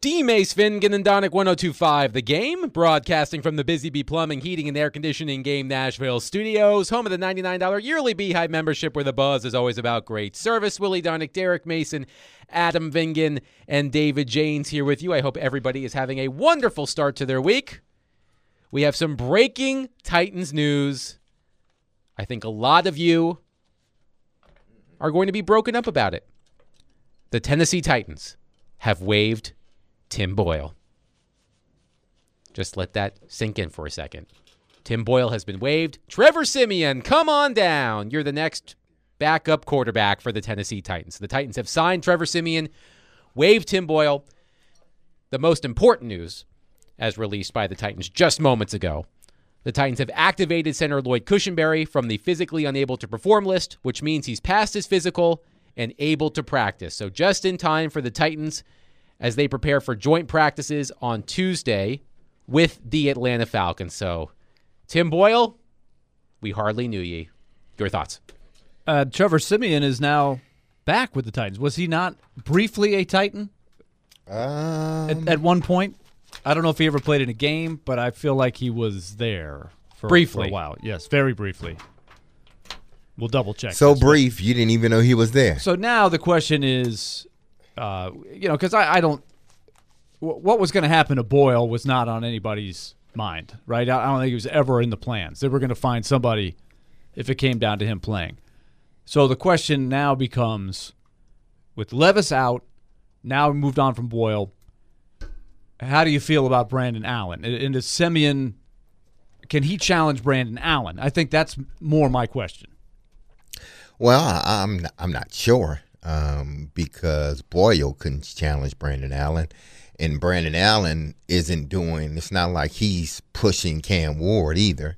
D. Mace Fingan and Donick 102.5 The Game, broadcasting from the Busy Bee Plumbing, Heating, and Air Conditioning Game Nashville studios, home of the $99 yearly Beehive membership where the buzz is always about great service. Willie Donick, Derek Mason, Adam Vingan, and David Janes here with you. I hope everybody is having a wonderful start to their week. We have some breaking Titans news. I think a lot of you are going to be broken up about it. The Tennessee Titans have waived Tim Boyle. Just let that sink in for a second. Tim Boyle has been waived. Trevor Siemian, come on down. You're the next backup quarterback for the Tennessee Titans. The Titans have signed Trevor Siemian, waived Tim Boyle. The most important news, as released by the Titans just moments ago, the Titans have activated center Lloyd Cushenberry from the physically unable to perform list, which means he's passed his physical and able to practice. So just in time for the Titans as they prepare for joint practices on Tuesday with the Atlanta Falcons. So, Tim Boyle, we hardly knew ye. Your thoughts? Trevor Siemian is now back with the Titans. Was he not briefly a Titan at one point? I don't know if he ever played in a game, but I feel like he was there for a while. Yes, very briefly. We'll double check. So brief, you didn't even know he was there. So now the question is, because I don't. What was going to happen to Boyle was not on anybody's mind, right? I don't think it was ever in the plans. They were going to find somebody if it came down to him playing. So the question now becomes, with Levis out, now we moved on from Boyle, how do you feel about Brandon Allen? And is Siemian, can he challenge Brandon Allen? I think that's more my question. Well, I'm not sure because Boyle couldn't challenge Brandon Allen, and Brandon Allen isn't doing. It's not like he's pushing Cam Ward either,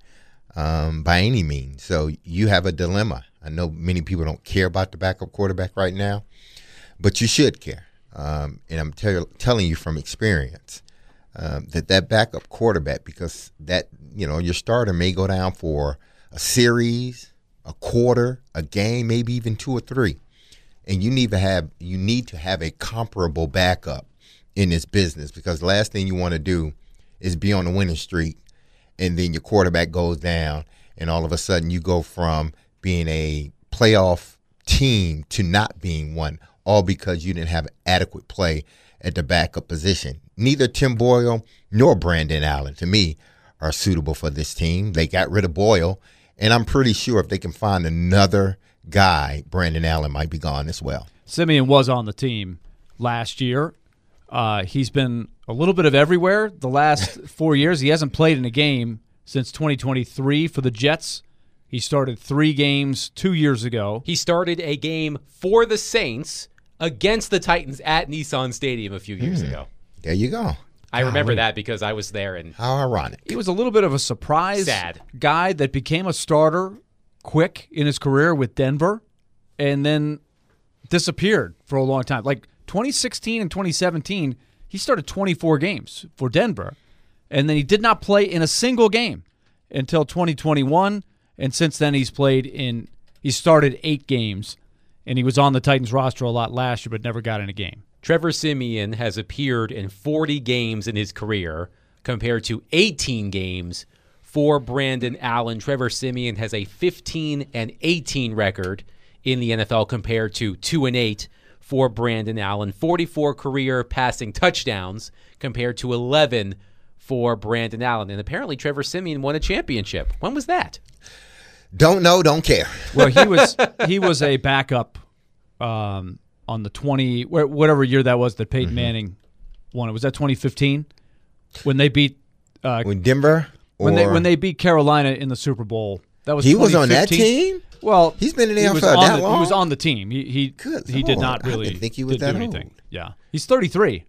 by any means. So you have a dilemma. I know many people don't care about the backup quarterback right now, but you should care. And I'm telling you from experience that backup quarterback, because that your starter may go down for a series, a quarter, a game, maybe even 2 or 3, and you need to have a comparable backup in this business, because the last thing you want to do is be on the winning streak, and then your quarterback goes down, and all of a sudden you go from being a playoff team to not being one, all because you didn't have adequate play at the backup position. Neither Tim Boyle nor Brandon Allen, to me, are suitable for this team. They got rid of Boyle, and I'm pretty sure if they can find another guy, Brandon Allen might be gone as well. Siemian was on the team last year. He's been a little bit of everywhere the last 4 years. He hasn't played in a game since 2023 for the Jets. He started 3 games 2 years ago. He started a game for the Saints against the Titans at Nissan Stadium a few years ago. There you go. I remember that because I was there. And how ironic. He was a little bit of a surprise guy that became a starter quick in his career with Denver and then disappeared for a long time. Like 2016 and 2017, he started 24 games for Denver, and then he did not play in a single game until 2021, and since then he started 8 games, and he was on the Titans roster a lot last year but never got in a game. Trevor Siemian has appeared in 40 games in his career compared to 18 games for Brandon Allen. Trevor Siemian has a 15-18 record in the NFL compared to 2-8 for Brandon Allen. 44 career passing touchdowns compared to 11 for Brandon Allen. And apparently Trevor Siemian won a championship. When was that? Don't know, don't care. Well, he was a backup on the 20 whatever year that was that Peyton Manning won it. Was that 2015 when they beat when Denver when they beat Carolina in the Super Bowl? That was he was on that team. Well, he's been in the NFL that long. He was on the team. He did not really. I didn't think he was that anything. old. Yeah, he's 33.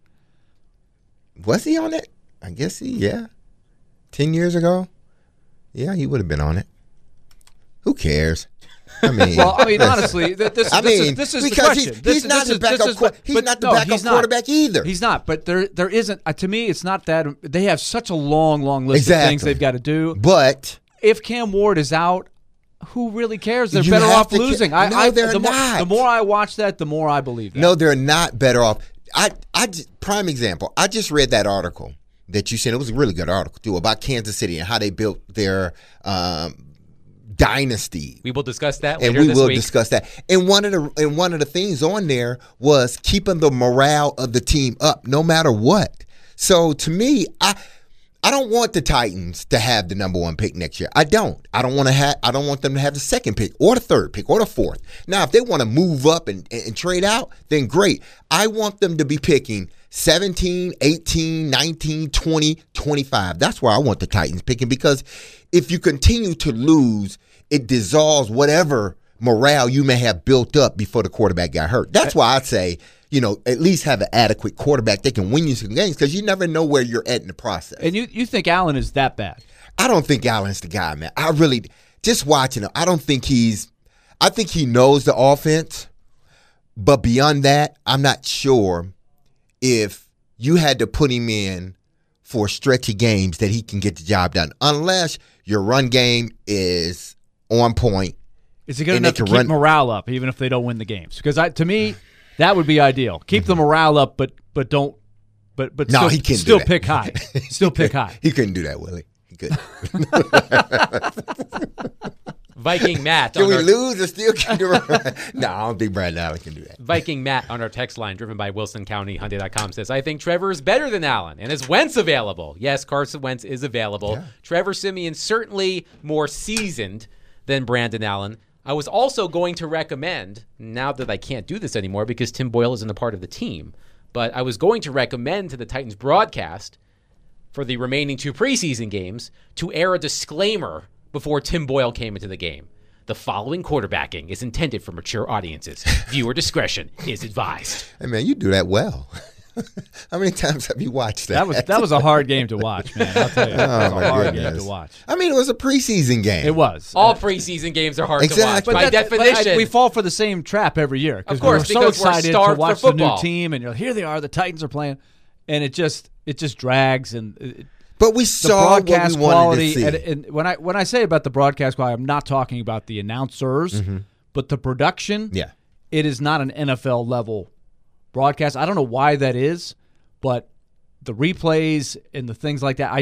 Was he on it? I guess 10 years ago. Yeah, he would have been on it. Who cares? I mean, honestly, this is the question. He's not the backup quarterback either. He's not. But there isn't. To me, it's not that they have such a long list of things they've got to do. But if Cam Ward is out, who really cares? They're better off losing. They're not. The more I watch that, the more I believe that. No, they're not better off. prime example. I just read that article that you said. It was a really good article too about Kansas City and how they built their dynasty. We will discuss that and later we this will week. discuss that. And one of the things on there was keeping the morale of the team up, no matter what. So to me, I don't want the Titans to have the number 1 pick next year. I don't. I don't want them to have the 2nd pick or the 3rd pick or the 4th. Now, if they want to move up and trade out, then great. I want them to be picking 17, 18, 19, 20, 25. That's where I want the Titans picking, because if you continue to lose, it dissolves whatever morale you may have built up before the quarterback got hurt. That's why I'd say, at least have an adequate quarterback that can win you some games, because you never know where you're at in the process. And you think Allen is that bad? I don't think Allen's the guy, man. I really, just watching him, I think he knows the offense, but beyond that, I'm not sure if you had to put him in for stretchy games that he can get the job done, unless your run game is on point. Is it good enough to keep morale up, even if they don't win the games? Because to me, that would be ideal. Keep the morale up, but don't. But no, still, he can't still do that. pick high. Still pick high. He couldn't do that, Willie. He couldn't. Viking Matt. Can we lose or still keep the run? No, I don't think Brandon Allen can do that. Viking Matt on our text line, driven by WilsonCountyHyundai.com, says, I think Trevor is better than Allen. And is Wentz available? Yes, Carson Wentz is available. Yeah. Trevor Siemian certainly more seasoned than Brandon Allen. I was also going to recommend, now that I can't do this anymore because Tim Boyle isn't a part of the team, but I was going to recommend to the Titans broadcast for the remaining 2 preseason games to air a disclaimer before Tim Boyle came into the game. The following quarterbacking is intended for mature audiences. Viewer discretion is advised. Hey, man, you do that well. How many times have you watched that? That was a hard game to watch, man. I'll tell you. That was a hard game to watch. I mean, it was a preseason game. It was. All preseason games are hard Exactly. to watch. By definition. We fall for the same trap every year. Of course, we're so excited to watch the new football. team, and here they are, the Titans are playing, and it just drags. But we the saw broadcast what we wanted quality, to see. and when I say about the broadcast quality, I'm not talking about the announcers, but the production. Yeah. It is not an NFL level broadcast. I don't know why that is, but the replays and the things like that,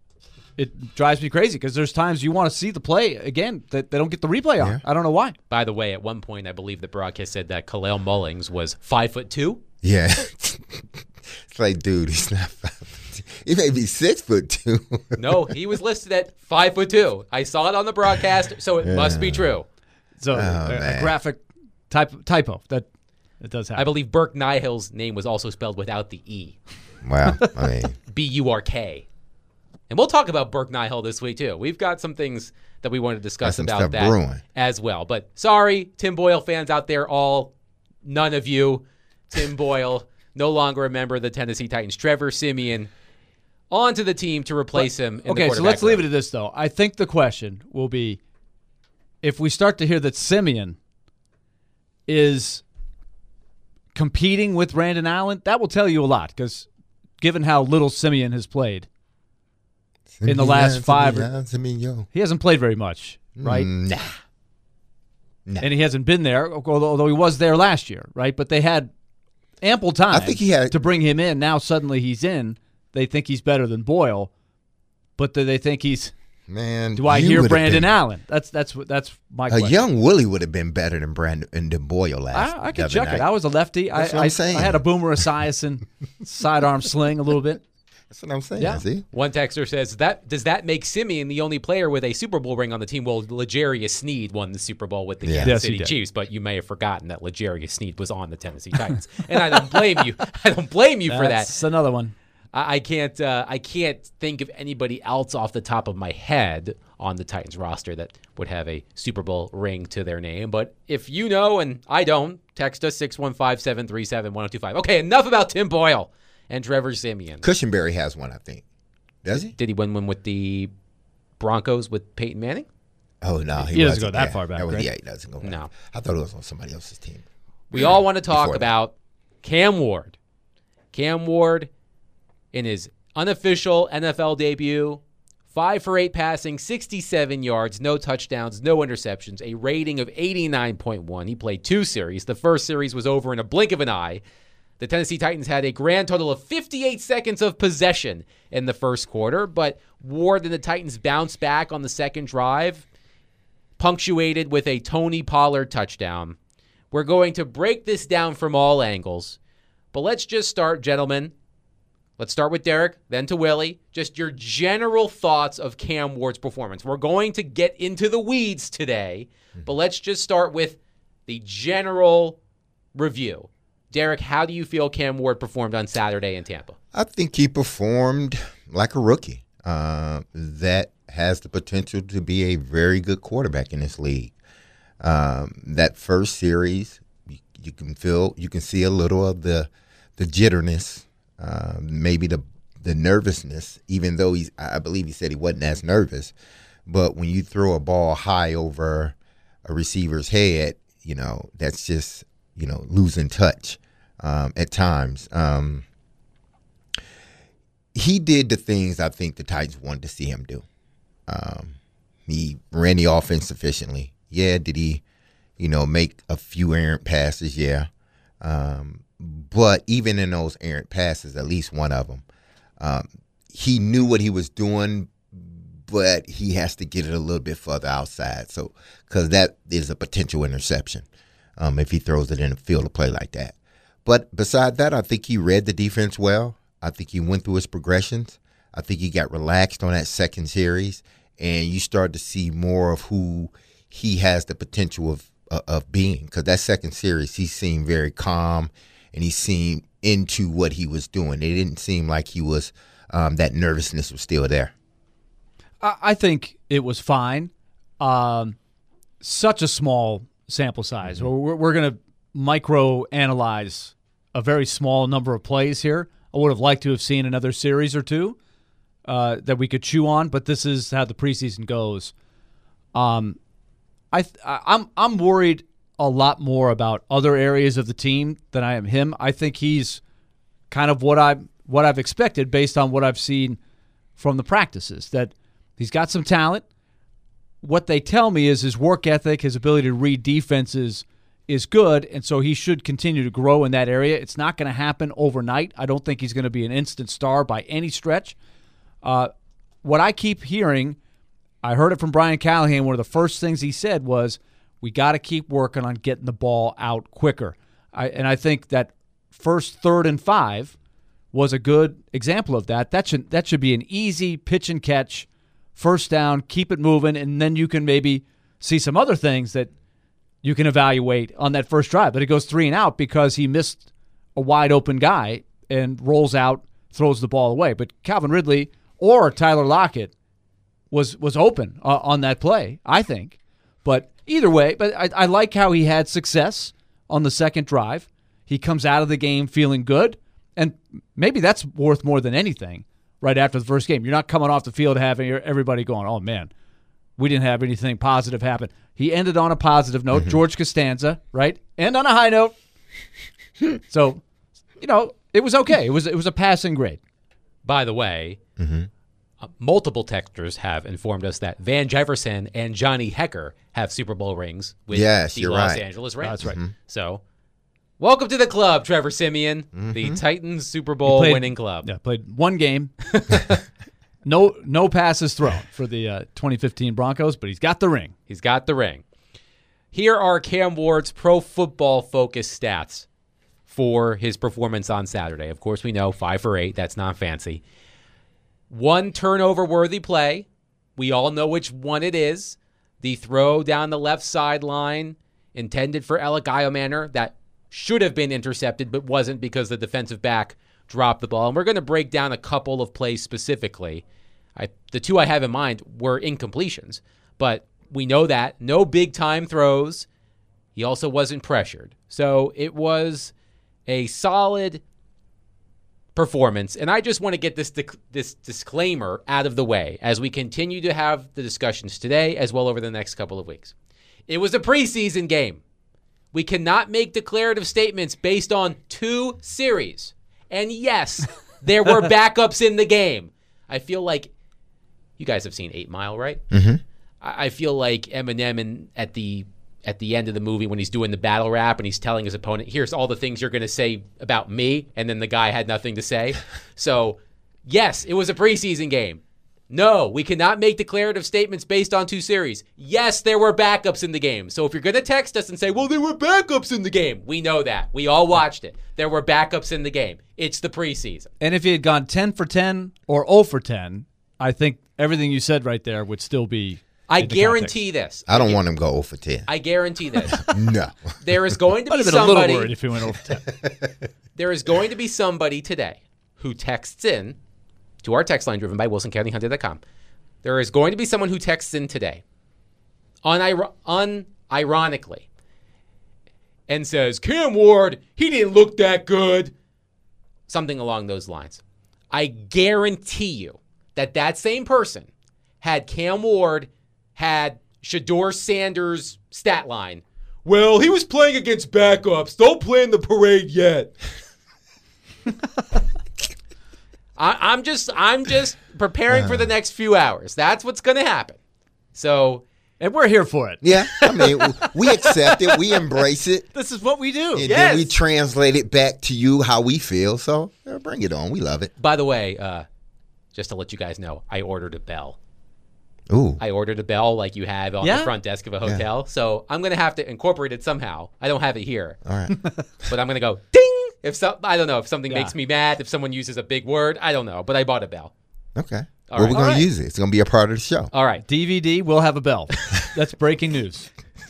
it drives me crazy, because there's times you want to see the play again that they don't get the replay on. Yeah. I don't know why. By the way, at one point, I believe the broadcast said that Khalil Mullings was 5'2". Yeah. It's like, dude, he's not 5'2". He may be 6'2". No, he was listed at 5'2". I saw it on the broadcast, so it must be true. So a graphic typo that it does happen. I believe Burke Nihill's name was also spelled without the E. Wow. I mean, Burk. And we'll talk about Burke Nihill this week, too. We've got some things that we want to discuss some about stuff that brewing as well. But sorry, Tim Boyle fans out there, none of you. Tim Boyle, no longer a member of the Tennessee Titans. Trevor Siemian onto the team to replace him in the quarterback so let's leave it room. at this, though. I think the question will be, if we start to hear that Siemian is competing with Brandon Allen, that will tell you a lot, because given how little Siemian has played in the last 5 he hasn't played very much, right? Nah. And he hasn't been there, although he was there last year, right? But they had ample time I think he had to bring him in. Now suddenly he's in. They think he's better than Boyle, but they think he's. Man, do I hear Brandon Allen? That's my question. A young Willie would have been better than Brandon and than Boyle last. I could check it. I was a lefty. That's what I'm saying. I had a Boomer Esiason sidearm sling a little bit. That's what I'm saying. Yeah. See? One texter says, does that make Siemian the only player with a Super Bowl ring on the team? Well, L'Jarius Sneed won the Super Bowl with the Kansas Yes, City he did. Chiefs, but you may have forgotten that L'Jarius Sneed was on the Tennessee Titans. And I don't blame you. I don't blame you for that. That's another one. I can't think of anybody else off the top of my head on the Titans roster that would have a Super Bowl ring to their name. But if you know and I don't, text us 615-737-1025. Okay, enough about Tim Boyle and Trevor Siemian. Cushenberry has one, I think. Does he? Did he win one with the Broncos with Peyton Manning? Oh, no. He doesn't go that far back, right? Yeah, he doesn't go back. No. I thought it was on somebody else's team. We all want to talk Before that. about Cam Ward. Cam Ward, in his unofficial NFL debut, 5 for 8 passing, 67 yards, no touchdowns, no interceptions, a rating of 89.1. He played 2 series. The first series was over in a blink of an eye. The Tennessee Titans had a grand total of 58 seconds of possession in the first quarter, but Ward and the Titans bounced back on the second drive, punctuated with a Tony Pollard touchdown. We're going to break this down from all angles, but let's just start, gentlemen. Let's start with Derek, then to Willie. Just your general thoughts of Cam Ward's performance. We're going to get into the weeds today, but let's just start with the general review. Derek, how do you feel Cam Ward performed on Saturday in Tampa? I think he performed like a rookie that has the potential to be a very good quarterback in this league. That first series, you can see a little of the jitterness, maybe the nervousness, even though I believe he said he wasn't as nervous. But when you throw a ball high over a receiver's head, that's just, losing touch at times. He did the things I think the Titans wanted to see him do. He ran the offense efficiently. Yeah, did he, make a few errant passes? Yeah. But even in those errant passes, at least one of them, he knew what he was doing, but he has to get it a little bit further outside. So, because that is a potential interception if he throws it in a field of play like that. But beside that, I think he read the defense well. I think he went through his progressions. I think he got relaxed on that second series, and you start to see more of who he has the potential of being. Because that second series, he seemed very calm, and he seemed into what he was doing. It didn't seem like he was that nervousness was still there. I think it was fine. Such a small sample size. Mm-hmm. We're going to micro-analyze a very small number of plays here. I would have liked to have seen another series or two that we could chew on, but this is how the preseason goes. I'm worried a lot more about other areas of the team than I am him. I think he's kind of what I've expected based on what I've seen from the practices, that he's got some talent. What they tell me is his work ethic, his ability to read defenses is good, and so he should continue to grow in that area. It's not going to happen overnight. I don't think he's going to be an instant star by any stretch. What I keep hearing, I heard it from Brian Callahan, one of the first things he said was, we got to keep working on getting the ball out quicker. And I think that first 3rd and 5 was a good example of that. That should be an easy pitch and catch, first down, keep it moving, and then you can maybe see some other things that you can evaluate on that first drive. But it goes 3 and out because he missed a wide open guy and rolls out, throws the ball away. But Calvin Ridley or Tyler Lockett was open on that play, I think. But either way, I like how he had success on the second drive. He comes out of the game feeling good, and maybe that's worth more than anything right after the first game. You're not coming off the field having everybody going, oh, man, we didn't have anything positive happen. He ended on a positive note, mm-hmm. George Costanza, right? And on a high note. So, it was okay. It was a passing grade. By the way, mm-hmm. Multiple texters have informed us that Van Jefferson and Johnny Hekker have Super Bowl rings with the Los Angeles Rams. That's right. Mm-hmm. So, welcome to the club, Trevor Siemian, mm-hmm. the Titans Super Bowl winning club. Yeah, played one game. No passes thrown for the 2015 Broncos, but he's got the ring. He's got the ring. Here are Cam Ward's Pro Football Focus stats for his performance on Saturday. Of course, we know 5 for 8. That's not fancy. 1 turnover-worthy play. We all know which one it is. The throw down the left sideline intended for Alec Iomanner that should have been intercepted but wasn't because the defensive back dropped the ball. And we're going to break down a couple of plays specifically. The 2 I have in mind were incompletions, but we know that. No big-time throws. He also wasn't pressured. So it was a solid performance, and I just want to get this disclaimer out of the way as we continue to have the discussions today as well over the next couple of weeks. It was a preseason game. We cannot make declarative statements based on 2 series. And yes, there were backups in the game. I feel like you guys have seen 8 Mile, right? Mm-hmm. I feel like Eminem at the at the end of the movie when he's doing the battle rap and he's telling his opponent, here's all the things you're going to say about me, and then the guy had nothing to say. So, yes, it was a preseason game. No, we cannot make declarative statements based on 2 series. Yes, there were backups in the game. So if you're going to text us and say, well, there were backups in the game, we know that. We all watched it. There were backups in the game. It's the preseason. And if he had gone 10 for 10 or 0 for 10, I think everything you said right there would still be I guarantee this. I don't want him to go 0 for 10. I guarantee this. No. There is going to be I'd have been a little somebody. worried if he went 0 for 10. There is going to be somebody today who texts in to our text line driven by WilsonCountyHunter.com. There is going to be someone who texts in today, unironically, and says, Cam Ward, he didn't look that good. Something along those lines. I guarantee you that same person had Cam Ward had Shedeur Sanders' stat line. Well, he was playing against backups. Don't plan the parade yet. I'm just preparing for the next few hours. That's what's going to happen. So, and we're here for it. Yeah, I mean, we accept it. We embrace it. This is what we do. And then we translate it back to you how we feel. So bring it on. We love it. By the way, just to let you guys know, I ordered a bell. Ooh. I ordered a bell like you have on the front desk of a hotel. Yeah. So I'm going to have to incorporate it somehow. I don't have it here. All right. But I'm going to go ding. I don't know if something makes me mad, if someone uses a big word. I don't know. But I bought a bell. Okay. We're going to use it. It's going to be a part of the show. All right. DVD will have a bell. That's breaking news.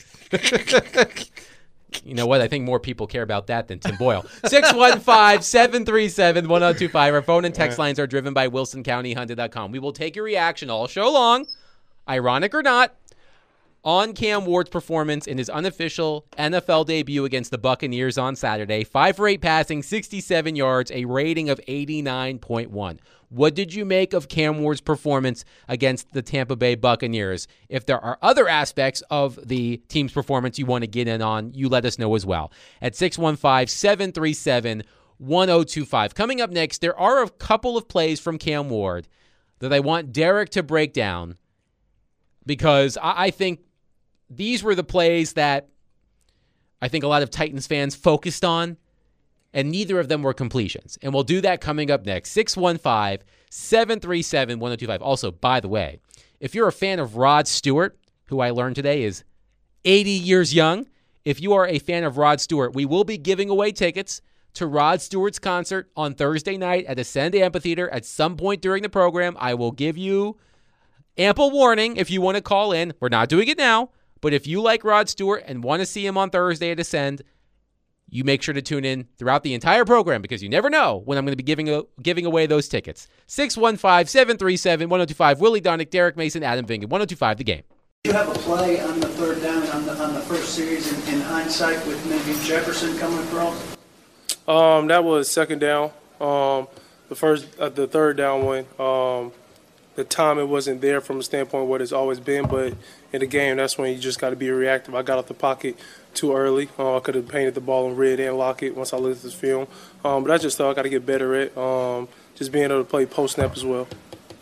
You know what? I think more people care about that than Tim Boyle. 615-737-1025. Our phone and text lines are driven by WilsonCountyHunter.com. We will take your reaction all show long, ironic or not, on Cam Ward's performance in his unofficial NFL debut against the Buccaneers on Saturday. 5 for 8 passing, 67 yards, a rating of 89.1. What did you make of Cam Ward's performance against the Tampa Bay Buccaneers? If there are other aspects of the team's performance you want to get in on, you let us know as well. At 615-737-1025. Coming up next, there are a couple of plays from Cam Ward that I want Derek to break down because I think these were the plays that I think a lot of Titans fans focused on, and neither of them were completions. And we'll do that coming up next. 615-737-1025. Also, by the way, if you're a fan of Rod Stewart, who I learned today is 80 years young, if you are a fan of Rod Stewart, we will be giving away tickets to Rod Stewart's concert on Thursday night at Ascend Amphitheater at some point during the program. I will give you ample warning if you want to call in. We're not doing it now, but if you like Rod Stewart and want to see him on Thursday at Ascend, you make sure to tune in throughout the entire program because you never know when I'm going to be giving away those tickets. 615-737-1025. Willie Donick, Derek Mason, Adam Vingan. 1025 The Game. You have a play on the third down on the first series in hindsight with maybe Jefferson coming across? That was second down. The third down one. The timing wasn't there from a standpoint of what it's always been, but in the game, that's when you just got to be reactive. I got off the pocket too early. I could have painted the ball in red and lock it once I looked at this film. But I just thought I got to get better at just being able to play post-snap as well.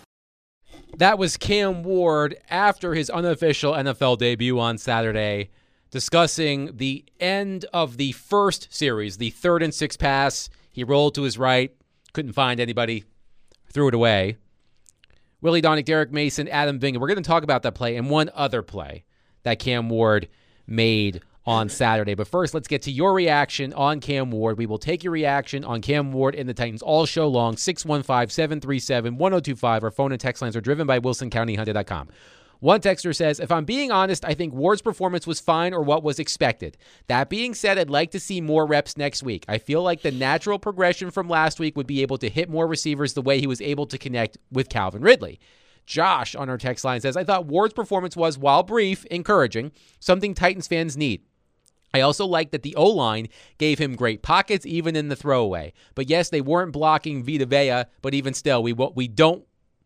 That was Cam Ward after his unofficial NFL debut on Saturday, discussing the end of the first series, the 3rd and 6 pass. He rolled to his right, couldn't find anybody, threw it away. Willie Donick, Derek Mason, Adam Vingan. We're going to talk about that play and one other play that Cam Ward made on Saturday. But first, let's get to your reaction on Cam Ward. We will take your reaction on Cam Ward and the Titans all show long. 615-737-1025. Our phone and text lines are driven by WilsonCountyHunter.com. One texter says, if I'm being honest, I think Ward's performance was fine or what was expected. That being said, I'd like to see more reps next week. I feel like the natural progression from last week would be able to hit more receivers the way he was able to connect with Calvin Ridley. Josh on our text line says, I thought Ward's performance was, while brief, encouraging, something Titans fans need. I also like that the O-line gave him great pockets even in the throwaway. But yes, they weren't blocking Vita Vea, but even still, we didn't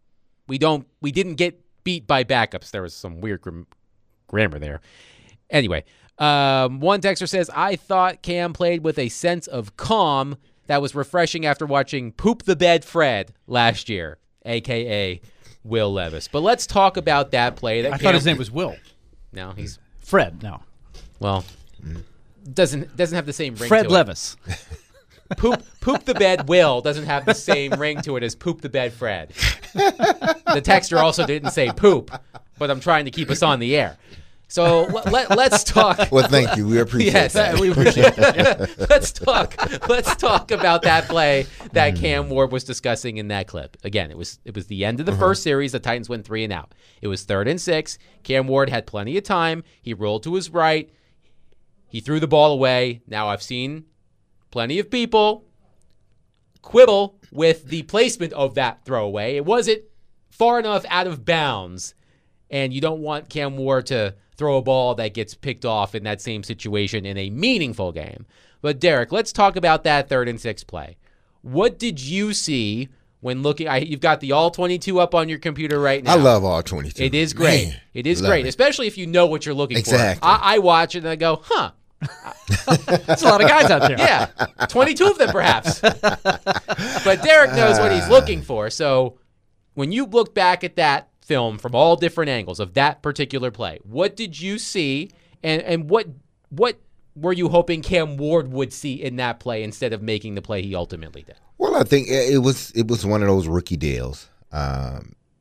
get beat by backups. There was some weird grammar there. Anyway, one texter says, I thought Cam played with a sense of calm that was refreshing after watching Poop the Bed Fred last year, a.k.a. Will Levis. But let's talk about that play. I thought his name was Will. No, he's Fred, no. Well, doesn't have the same ring Fred to Levis. it. Poop the bed Will doesn't have the same ring to it as poop the bed Fred. The texter also didn't say poop, but I'm trying to keep us on the air. So let's talk. Well, thank you. We appreciate that. We appreciate it. Let's talk about that play that Cam Ward was discussing in that clip. Again, it was the end of the first series. The Titans went 3 and out. It was 3rd and 6. Cam Ward had plenty of time. He rolled to his right. He threw the ball away. Now I've seen plenty of people quibble with the placement of that throwaway. It wasn't far enough out of bounds, and you don't want Cam Ward to throw a ball that gets picked off in that same situation in a meaningful game. But Derek, let's talk about that 3rd and 6 play. What did you see when looking? You've got the all 22 up on your computer right now. I love all 22. It is great. Man, it is great, especially if you know what you're looking Exactly. for. I watch it and I go, huh. There's a lot of guys out there. Yeah, 22 of them perhaps. But Derek knows what he's looking for. So when you look back at that film from all different angles of that particular play, what did you see, and what were you hoping Cam Ward would see in that play instead of making the play he ultimately did? Well, I think it was one of those rookie deals. I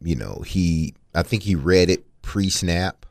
think he read it pre-snap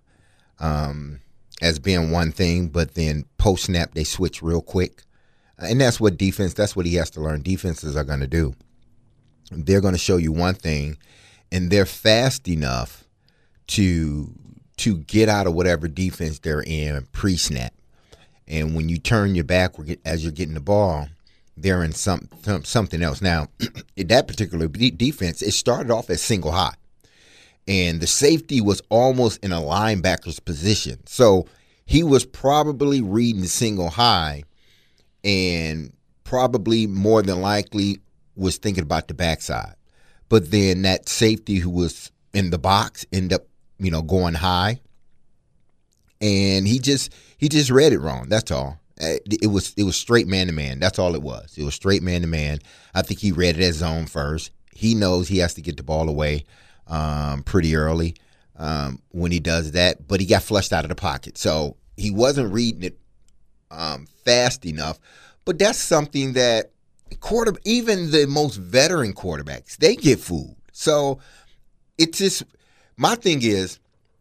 as being one thing, but then post-snap they switch real quick. And that's what he has to learn. Defenses are going to do. They're going to show you one thing, and they're fast enough to get out of whatever defense they're in pre-snap. And when you turn your back as you're getting the ball, they're in something else. Now, in that particular defense, it started off as single high. And the safety was almost in a linebacker's position. So he was probably reading single high and probably more than likely was thinking about the backside. But then that safety who was in the box ended up, going high. And he just read it wrong. That's all. It was straight man-to-man. That's all it was. It was straight man-to-man. I think he read it as zone first. He knows he has to get the ball away pretty early when he does that, but he got flushed out of the pocket. So he wasn't reading it fast enough. But that's something that even the most veteran quarterbacks, they get fooled. So it's just, my thing is,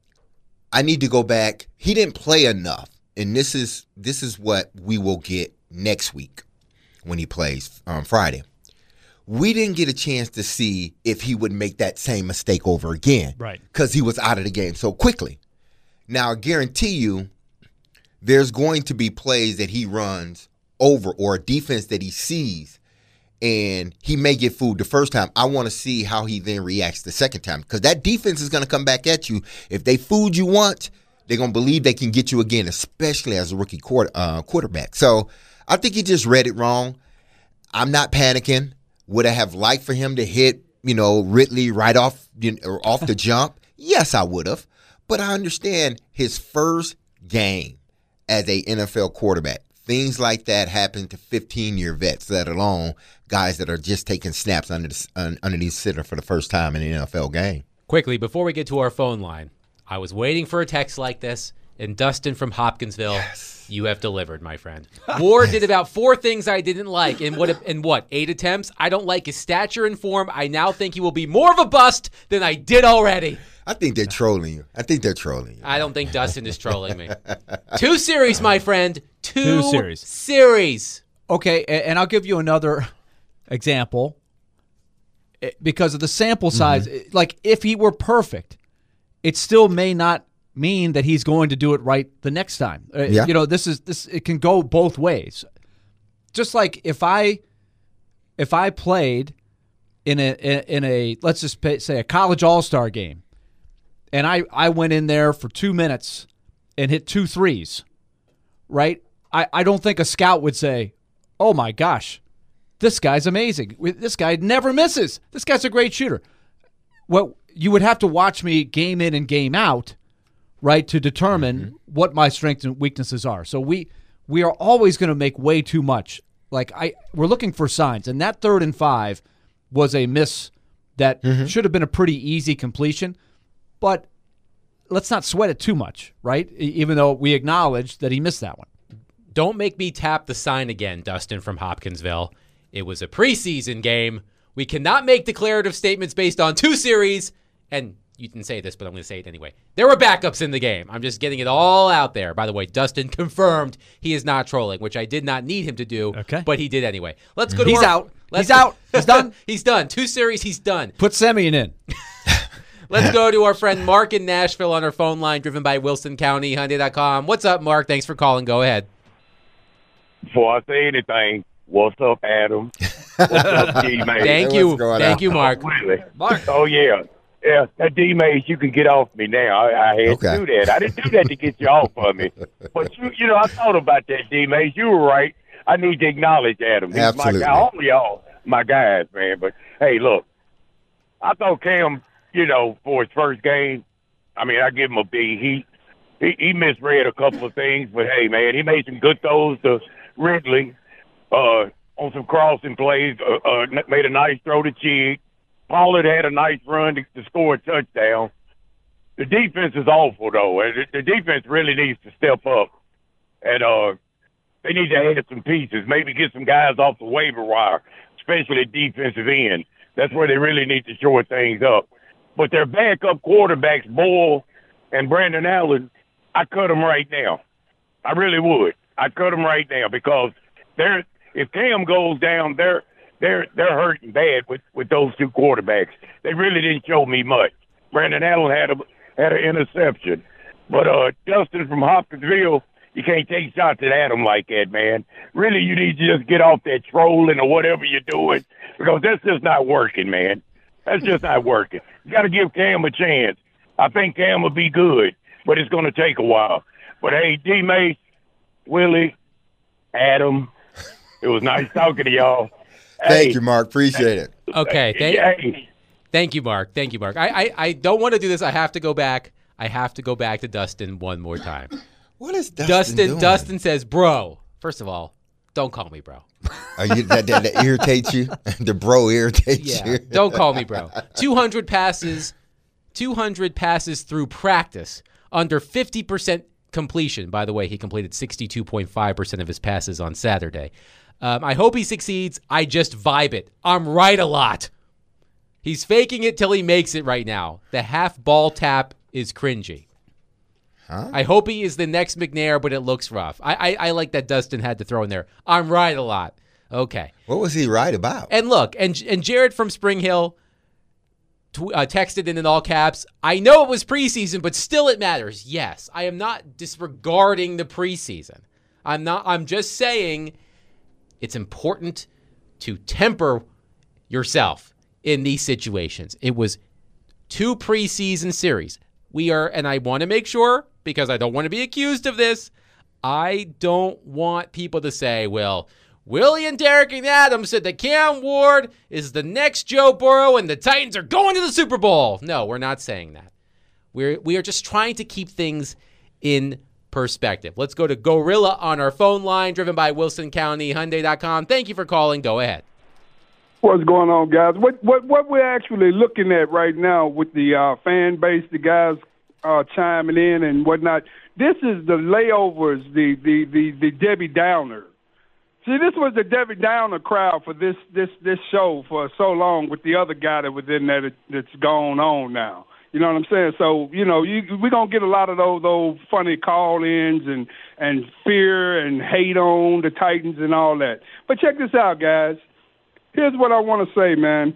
I need to go back. He didn't play enough, and this is what we will get next week when he plays on Friday. We didn't get a chance to see if he would make that same mistake over again. Right. Because he was out of the game so quickly. Now, I guarantee you there's going to be plays that he runs over or a defense that he sees, and he may get fooled the first time. I want to see how he then reacts the second time, because that defense is going to come back at you. If they fooled you once, they're going to believe they can get you again, especially as a rookie quarterback. So I think he just read it wrong. I'm not panicking. Would I have liked for him to hit, Ridley right off, off the jump? Yes, I would have. But I understand his first game as a NFL quarterback. Things like that happen to 15-year vets, let alone guys that are just taking snaps underneath center for the first time in an NFL game. Quickly, before we get to our phone line, I was waiting for a text like this, and Dustin from Hopkinsville, you have delivered, my friend. Ward did about 4 things I didn't like in what, 8 attempts? I don't like his stature and form. I now think he will be more of a bust than I did already. I think they're trolling you. I don't think Dustin is trolling me. 2 series, my friend. 2 series. Okay, and I'll give you another example because of the sample size. Mm-hmm. Like, if he were perfect, it still may not mean that he's going to do it right the next time. Yeah. This it can go both ways. Just like if I played in a let's just say a college all-star game, and I went in there for 2 minutes and hit 2 threes, right? I don't think a scout would say, "Oh my gosh, this guy's amazing. This guy never misses. This guy's a great shooter." Well, you would have to watch me game in and game out, right, to determine what my strengths and weaknesses are. So we are always going to make way too much. Like we're looking for signs, and that 3rd and 5 was a miss that should have been a pretty easy completion. But let's not sweat it too much, right? Even though we acknowledge that he missed that one. Don't make me tap the sign again, Dustin from Hopkinsville. It was a preseason game. We cannot make declarative statements based on 2 series. And you didn't say this, but I'm going to say it anyway. There were backups in the game. I'm just getting it all out there. By the way, Dustin confirmed he is not trolling, which I did not need him to do, but he did anyway. Let's go to He's out. He's out. He's done. He's done. 2 series, he's done. Put Semien in. Let's go to our friend Mark in Nashville on our phone line, driven by Wilson County, Hyundai.com. What's up, Mark? Thanks for calling. Go ahead. Before I say anything, what's up, Adam? What's up, D-Mace? Thank you. Thank you, Mark. Really? Mark. Oh, yeah. Yeah, that D-Mace, you can get off me now. I had to do that. I didn't do that to get you off of me. But, I thought about that, D-Mace. You were right. I need to acknowledge Adam. He's Absolutely. my guy. All y'all, my guys, man. But, hey, look, I thought Cam, for his first game, I give him a B. He misread a couple of things, but, hey, man, he made some good throws to Ridley on some crossing plays, made a nice throw to Chig. Pollard had a nice run to score a touchdown. The defense is awful, though. The defense really needs to step up. And they need to add some pieces, maybe get some guys off the waiver wire, especially at defensive end. That's where they really need to shore things up. But their backup quarterbacks, Boyle and Brandon Allen, I cut them right now. I really would. I'd cut them right now because if Cam goes down, they're hurting bad with those 2 quarterbacks. They really didn't show me much. Brandon Allen had an interception. But Dustin from Hopkinsville, you can't take shots at Adam like that, man. Really, you need to just get off that trolling or whatever you're doing because that's just not working, man. That's just not working. You got to give Cam a chance. I think Cam will be good, but it's going to take a while. But, hey, D-Mace, Willie, Adam, it was nice talking to y'all. Thank you, Mark. Appreciate it. Okay. Thank you, Mark. Thank you, Mark. I don't want to do this. I have to go back. To Dustin one more time. What is Dustin doing? Dustin says, bro. First of all, don't call me bro. That irritates you? The bro irritates you? Don't call me bro. 200 passes through practice, under 50% completion. By the way, he completed 62.5% of his passes on Saturday. I hope he succeeds. I just vibe it. I'm right a lot. He's faking it till he makes it right now. The half ball tap is cringy. Huh? I hope he is the next McNair, but it looks rough. I like that Dustin had to throw in there. I'm right a lot. Okay. What was he right about? And look, and Jared from Spring Hill texted in all caps, I know it was preseason, but still it matters. Yes, I am not disregarding the preseason. I'm just saying it's important to temper yourself in these situations. It was 2 preseason series. And I want to make sure, because I don't want to be accused of this, I don't want people to say, well, Willie and Derek and Adam said that Cam Ward is the next Joe Burrow and the Titans are going to the Super Bowl. No, we're not saying that. We are just trying to keep things in perspective. Let's go to Gorilla on our phone line, driven by Wilson County, Hyundai.com. Thank you for calling. Go ahead. What's going on, guys? What we're actually looking at right now with the fan base, the guys chiming in and whatnot, this is the layovers, the Debbie Downer. See, this was the Debbie Downer crowd for this show for so long with the other guy that was in there that's gone on now. You know what I'm saying? So, we're going to get a lot of those funny call-ins and fear and hate on the Titans and all that. But check this out, guys. Here's what I want to say, man.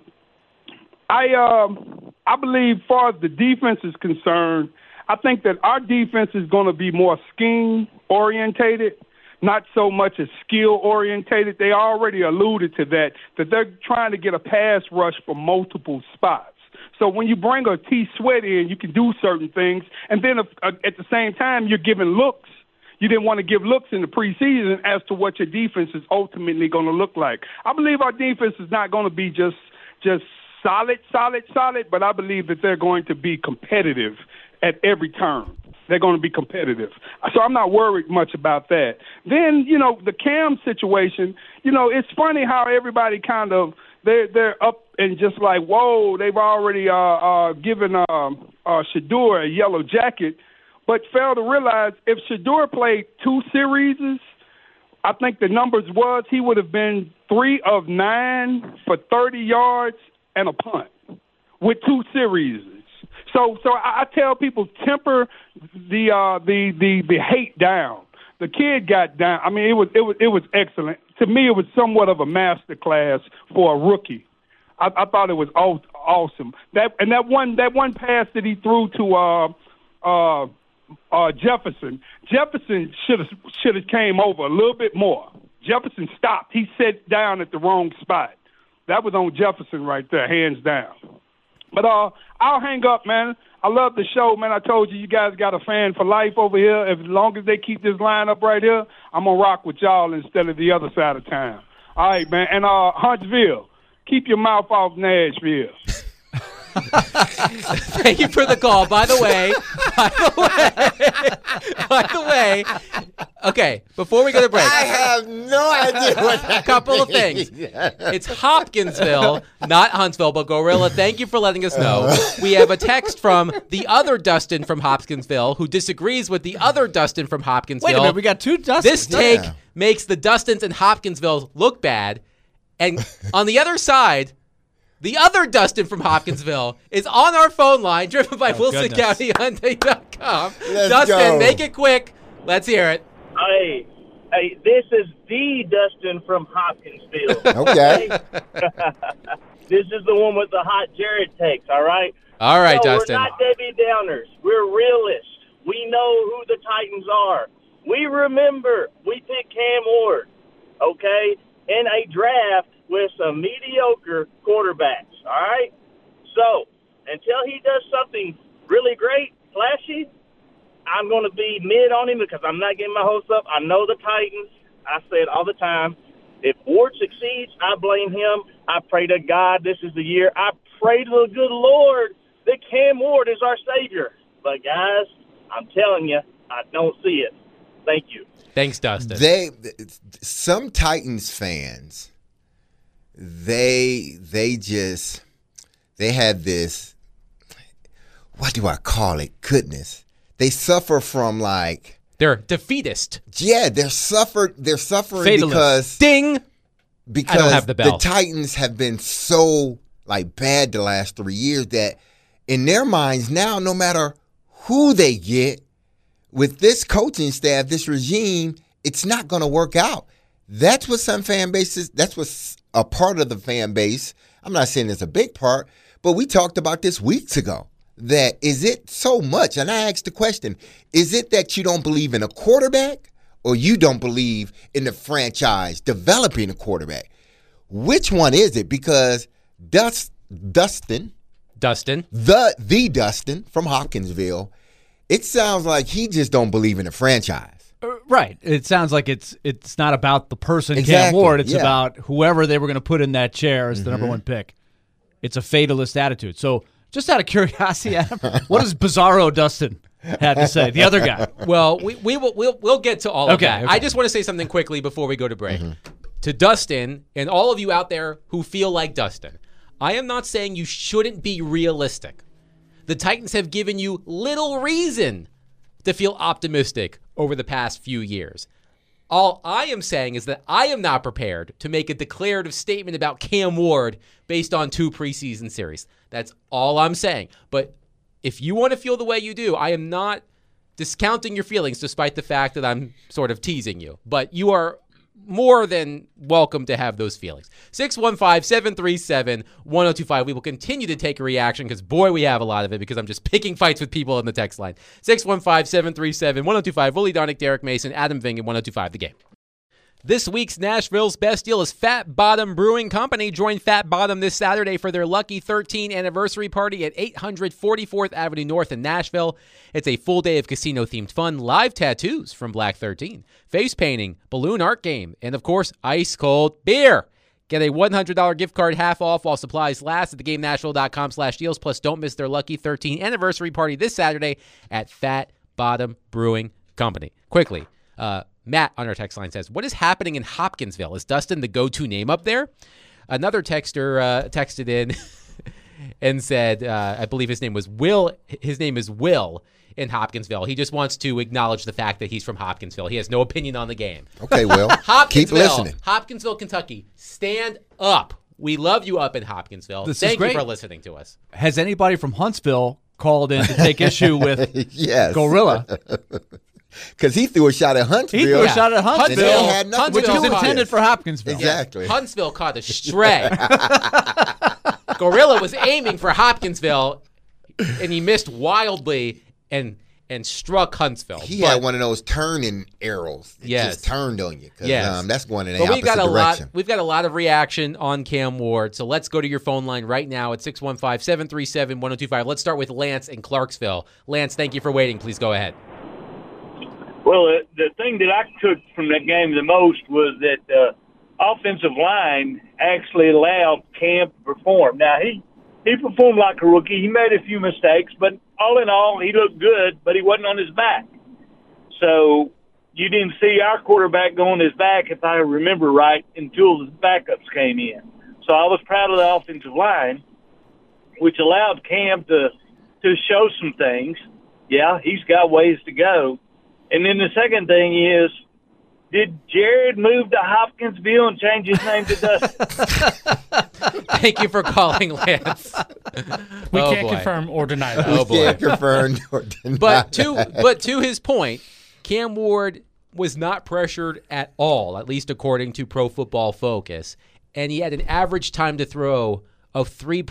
I believe, as far as the defense is concerned, I think that our defense is going to be more scheme-orientated, not so much as skill-orientated. They already alluded to that they're trying to get a pass rush from multiple spots. So when you bring a T. Sweat in, you can do certain things, and then at the same time, you're giving looks. You didn't want to give looks in the preseason as to what your defense is ultimately going to look like. I believe our defense is not going to be just solid, but I believe that they're going to be competitive at every turn. They're going to be competitive. So I'm not worried much about that. Then, the Cam situation, it's funny how everybody kind of, they're up and just like, whoa, they've already given Shedeur a yellow jacket, but fail to realize if Shedeur played 2 series, I think the numbers was he would have been 3 of 9 for 30 yards and a punt with 2 series. So I tell people temper the hate down. The kid got down. I mean, it was excellent. To me, it was somewhat of a master class for a rookie. I thought it was awesome. That one pass that he threw to Jefferson. Jefferson should have came over a little bit more. Jefferson stopped. He sat down at the wrong spot. That was on Jefferson right there, hands down. But I'll hang up, man. I love the show, man. I told you guys got a fan for life over here. As long as they keep this lineup right here, I'm going to rock with y'all instead of the other side of town. All right, man. And Huntsville, keep your mouth off Nashville. Thank you for the call. By the way, okay, before we go to break. I have no idea what that A couple of things. It's Hopkinsville, not Huntsville, but Gorilla, thank you for letting us know. We have a text from the other Dustin from Hopkinsville who disagrees with the other Dustin from Hopkinsville. Wait a minute, we got 2 Dustins. This take makes the Dustins in Hopkinsville look bad. And on the other side, the other Dustin from Hopkinsville is on our phone line, driven by WilsonCountyHyundai.com. Dustin, go. make it quick. Let's hear it. Hey, this is the Dustin from Hopkinsville. Okay. This is the one with the hot Jared takes, all right? All right, So Dustin. we're not Debbie Downers. We're realists. We know who the Titans are. We remember we picked Cam Ward, okay, in a draft with some mediocre quarterbacks, all right? So until he does something really great, flashy, I'm going to be mid on him because I'm not getting my hopes up. I know the Titans. I say it all the time. If Ward succeeds, I blame him. I pray to God this is the year. I pray to the good Lord that Cam Ward is our savior. But, guys, I'm telling you, I don't see it. Thank you. Thanks, Dustin. Some Titans fans, they have this, what do I call it? Goodness. They suffer from like, They're defeatist. yeah, they're suffering Fatalist. Ding. because I don't have the bell. Titans have been so like bad the last 3 years that in their minds now, no matter who they get with this coaching staff, this regime, it's not going to work out. That's what some fan bases, that's what's a part of the fan base. I'm not saying it's a big part, but we talked about this weeks ago. That is it so much? And I asked the question, is it that you don't believe in a quarterback or you don't believe in the franchise developing a quarterback? Which one is it? Because Dustin, the Dustin from Hopkinsville, it sounds like he just don't believe in the franchise. Right. It sounds like it's not about the person, Cam Exactly, Ward. It's yeah. about whoever they were going to put in that chair as the number one pick. It's a fatalist attitude. So just out of curiosity, Adam, what does Bizarro Dustin have to say? The other guy. Well, we'll get to all of that. Okay. I just want to say something quickly before we go to break. To Dustin and all of you out there who feel like Dustin, I am not saying you shouldn't be realistic. The Titans have given you little reason to feel optimistic over the past few years. All I am saying is that I am not prepared to make a declarative statement about Cam Ward based on 2 preseason series. That's all I'm saying. But if you want to feel the way you do, I am not discounting your feelings despite the fact that I'm sort of teasing you. But you are more than welcome to have those feelings. 615-737-1025. We will continue to take a reaction because, boy, we have a lot of it because I'm just picking fights with people in the text line. 615-737-1025. Willie Donick, Derek Mason, Adam Ving, and 1025 The Game. This week's Nashville's Best Deal is Fat Bottom Brewing Company. Join Fat Bottom this Saturday for their Lucky 13 anniversary party at 844th Avenue North in Nashville. It's a full day of casino-themed fun, live tattoos from Black 13, face painting, balloon art game, and, of course, ice-cold beer. Get a $100 gift card half off while supplies last at theGameNashville.com/deals. Plus, don't miss their Lucky 13 anniversary party this Saturday at Fat Bottom Brewing Company. Quickly, Matt on our text line says, what is happening in Hopkinsville? Is Dustin the go-to name up there? Another texter texted in and said, I believe his name was Will. His name is Will in Hopkinsville. He just wants to acknowledge the fact that he's from Hopkinsville. He has no opinion on the game. Okay, Will. Keep listening. Hopkinsville, Kentucky. Stand up. We love you up in Hopkinsville. Thank you for listening to us. Has anybody from Huntsville called in to take issue with yes. Gorilla? Because he threw a shot at Huntsville. He threw a shot at Huntsville, had nothing which to do was with intended this. for Hopkinsville. Exactly. Huntsville caught a stray. Gorilla was aiming for Hopkinsville, and he missed wildly and struck Huntsville. He had one of those turning arrows. It just turned on you. Yes. That's going in the But opposite direction. We've got a lot of reaction on Cam Ward, so let's go to your phone line right now at 615-737-1025. Let's start with Lance in Clarksville. Lance, thank you for waiting. Please go ahead. Well, the thing that I took from that game the most was that the offensive line actually allowed Cam to perform. Now, he performed like a rookie. He made a few mistakes, but all in all, he looked good, but he wasn't on his back. So you didn't see our quarterback go on his back, if I remember right, until the backups came in. So I was proud of the offensive line, which allowed Cam to show some things. Yeah, he's got ways to go. And then the second thing is, did Jared move to Hopkinsville and change his name to Dustin? Thank you for calling, Lance. We can't confirm or deny that. Oh, boy. Can't confirm or deny. But to his point, Cam Ward was not pressured at all, at least according to Pro Football Focus, and he had an average time to throw of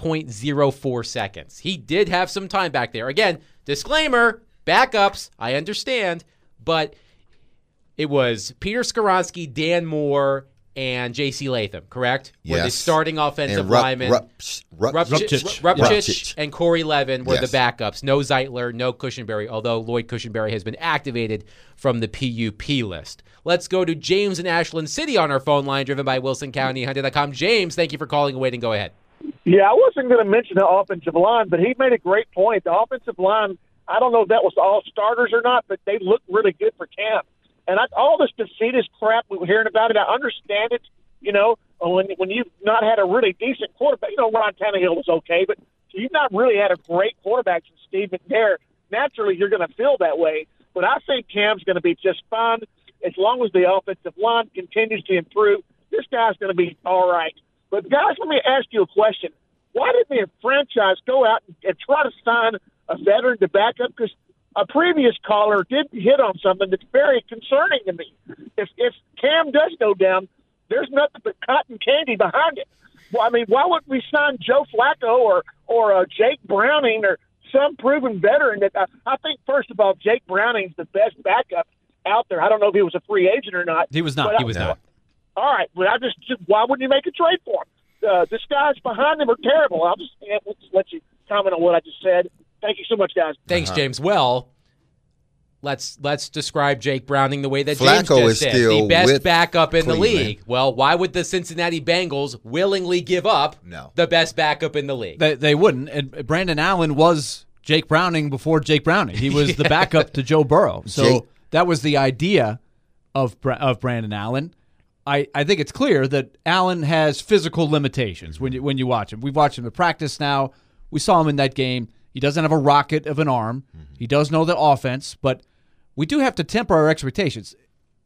3.04 seconds. He did have some time back there. Again, disclaimer, backups, I understand, but it was Peter Skoronski, Dan Moore, and J.C. Latham, correct? Yes. Were the starting offensive and linemen. Rupchich. Rupchich and Corey Levin were the backups. No Zeitler, no Cushenberry, although Lloyd Cushenberry has been activated from the PUP list. Let's go to James in Ashland City on our phone line, driven by WilsonCounty.com. James, thank you for calling and waiting. Go ahead. Yeah, I wasn't going to mention the offensive line, but he made a great point. The offensive line, I don't know if that was all starters or not, but they looked really good for camp. And all this defeatist crap we were hearing about it, I understand it. You know, when you've not had a really decent quarterback, you know, Ron Tannehill was okay, but you've not really had a great quarterback since Steve McNair. Naturally, you're going to feel that way. But I think Cam's going to be just fine as long as the offensive line continues to improve. This guy's going to be all right. But, guys, let me ask you a question. Why didn't the franchise go out and try to sign a veteran to back up? Because a previous caller did hit on something that's very concerning to me. If Cam does go down, there's nothing but cotton candy behind it. Well, I mean, why wouldn't we sign Joe Flacco or Jake Browning or some proven veteran? That I think, first of all, Jake Browning's the best backup out there. I don't know if he was a free agent or not. He was not. He was not. All right, but why wouldn't you make a trade for him? This guys behind him are terrible. I'll just let you comment on what I just said. Thank you so much, guys. Thanks, James. Well, let's describe Jake Browning the way that Flacco James is just said. still The best with backup in the Cleveland. league. Well, why would the Cincinnati Bengals willingly give up the best backup in the league? They wouldn't. And Brandon Allen was Jake Browning before Jake Browning. He was the backup to Joe Burrow. So that was the idea of Brandon Allen. I think it's clear that Allen has physical limitations when you watch him. We've watched him in practice now. We saw him in that game. He doesn't have a rocket of an arm. He does know the offense, but we do have to temper our expectations.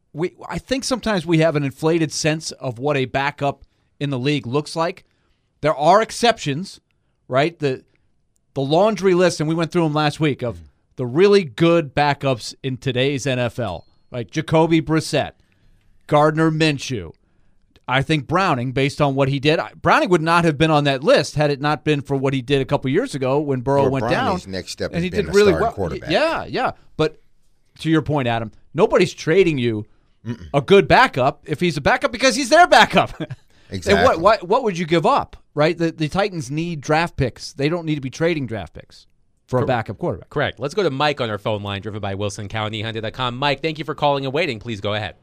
I think sometimes we have an inflated sense of what a backup in the league looks like. There are exceptions, right? The laundry list, and we went through them last week, of the really good backups in today's NFL, right? Jacoby Brissett, Gardner Minshew. I think Browning, based on what he did, Browning would not have been on that list had it not been for what he did a couple years ago when Burrow went Browning's down. next step and he has been did a really starting well. quarterback. Yeah. But to your point, Adam, nobody's trading you a good backup if he's a backup because he's their backup. Exactly. And what would you give up, right? The Titans need draft picks. They don't need to be trading draft picks for a backup quarterback. Correct. Let's go to Mike on our phone line, driven by WilsonCounty.com. Mike, thank you for calling and waiting. Please go ahead.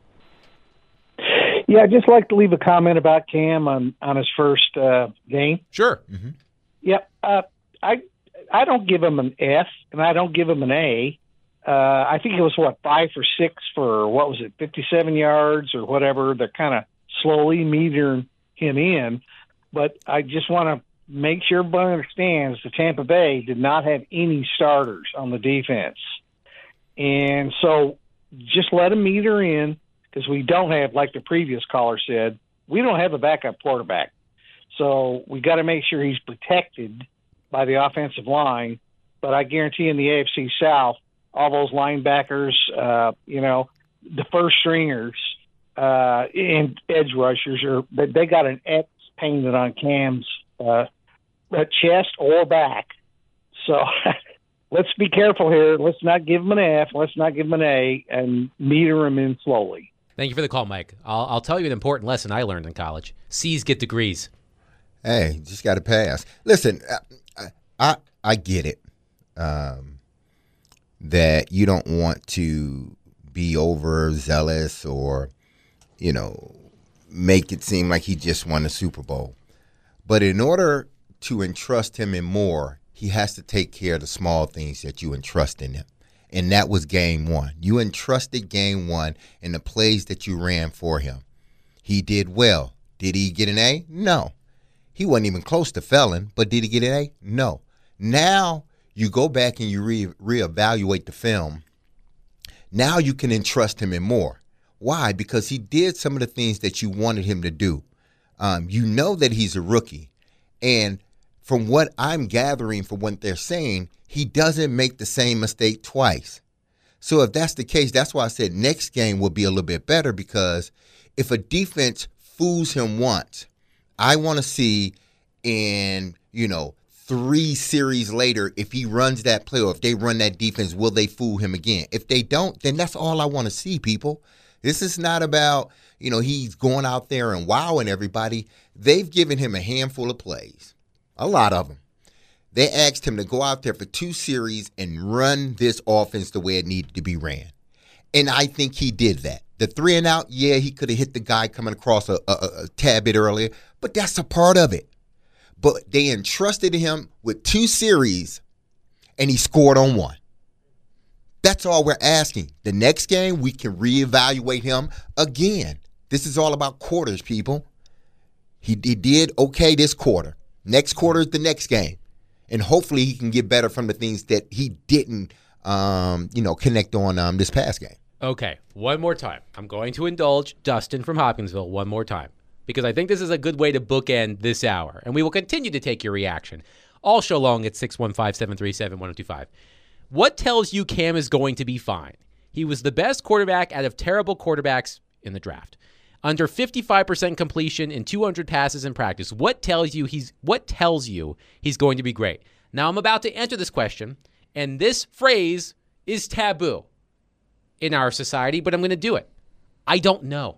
Yeah, I'd just like to leave a comment about Cam on his first game. Sure. Mm-hmm. Yeah, I don't give him an F, and I don't give him an A. I think it was, 5 for 6 for, 57 yards or whatever. They're kind of slowly metering him in. but I just want to make sure everybody understands the Tampa Bay did not have any starters on the defense. And so just let them meter in, because we don't have, like the previous caller said, we don't have a backup quarterback. So we got to make sure he's protected by the offensive line. But I guarantee in the AFC South, all those linebackers, the first stringers and edge rushers, they got an X painted on Cam's chest or back. So let's be careful here. Let's not give him an F. Let's not give him an A, and meter him in slowly. Thank you for the call, Mike. I'll tell you an important lesson I learned in college. C's get degrees. Hey, just got to pass. Listen, I get it that you don't want to be overzealous or, make it seem like he just won a Super Bowl. But in order to entrust him in more, he has to take care of the small things that you entrust in him. And that was game one. You entrusted game one in the plays that you ran for him. He did well. Did he get an A? No. He wasn't even close to failing, but did he get an A? No. Now you go back and you reevaluate the film. Now you can entrust him in more. Why? Because he did some of the things that you wanted him to do. You know that he's a rookie. And from what I'm gathering from what they're saying, he doesn't make the same mistake twice. So if that's the case, that's why I said next game will be a little bit better, because if a defense fools him once, I want to see in, 3 series later, if he runs that play or if they run that defense, will they fool him again? If they don't, then that's all I want to see, people. This is not about, he's going out there and wowing everybody. They've given him a handful of plays, a lot of them. They asked him to go out there for 2 series and run this offense the way it needed to be ran. And I think he did that. The 3 and out, yeah, he could have hit the guy coming across a tad bit earlier, but that's a part of it. But they entrusted him with 2 series, and he scored on 1. That's all we're asking. The next game, we can reevaluate him again. This is all about quarters, people. He did okay this quarter. Next quarter is the next game. And hopefully he can get better from the things that he didn't, connect on this past game. Okay, one more time. I'm going to indulge Dustin from Hopkinsville one more time, because I think this is a good way to bookend this hour. And we will continue to take your reaction all show long at 615-737-1025. What tells you Cam is going to be fine? He was the best quarterback out of terrible quarterbacks in the draft. Under 55% completion in 200 passes in practice. What tells you he's going to be great? Now I'm about to answer this question, and this phrase is taboo in our society, but I'm going to do it. I don't know.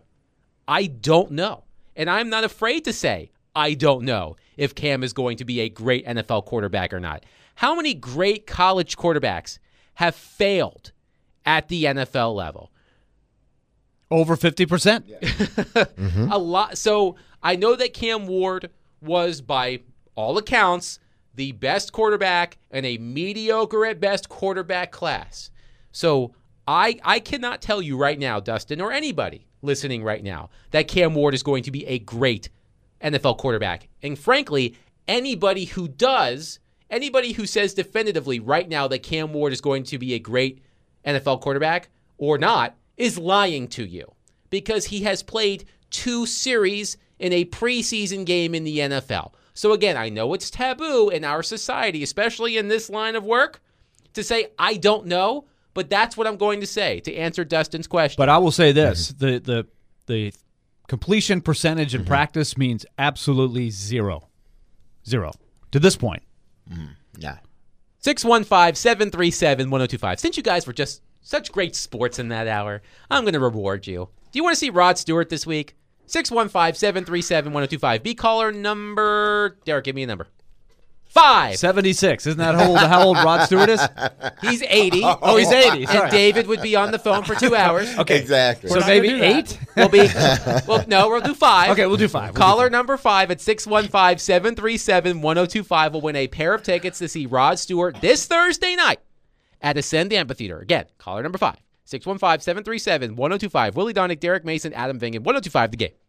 And I'm not afraid to say I don't know if Cam is going to be a great NFL quarterback or not. How many great college quarterbacks have failed at the NFL level? Over 50%. Mm-hmm. A lot. So I know that Cam Ward was, by all accounts, the best quarterback in a mediocre at best quarterback class. So I cannot tell you right now, Dustin, or anybody listening right now, that Cam Ward is going to be a great NFL quarterback. And frankly, anybody who says definitively right now that Cam Ward is going to be a great NFL quarterback or not is lying to you, because he has played 2 series in a preseason game in the NFL. So again, I know it's taboo in our society, especially in this line of work, to say I don't know, but that's what I'm going to say to answer Dustin's question. But I will say this, the completion percentage in practice means absolutely zero. Zero. To this point. Yeah. 615-737-1025. Since you guys were just such great sports in that hour, I'm going to reward you. Do you want to see Rod Stewart this week? 615-737-1025. Be caller number... Derek, give me a number. 5. 76. Isn't that how old Rod Stewart is? He's 80. Oh, he's 80. Sorry. And David would be on the phone for 2 hours. Okay, exactly. So maybe 8? We'll do 5. Okay, we'll do 5. Caller number 5 at 615-737-1025 will win a pair of tickets to see Rod Stewart this Thursday night at Ascend Amphitheater. Again, caller number 5, 615-737-1025. Willie Donick, Derek Mason, Adam Vingan, 1025 The Game.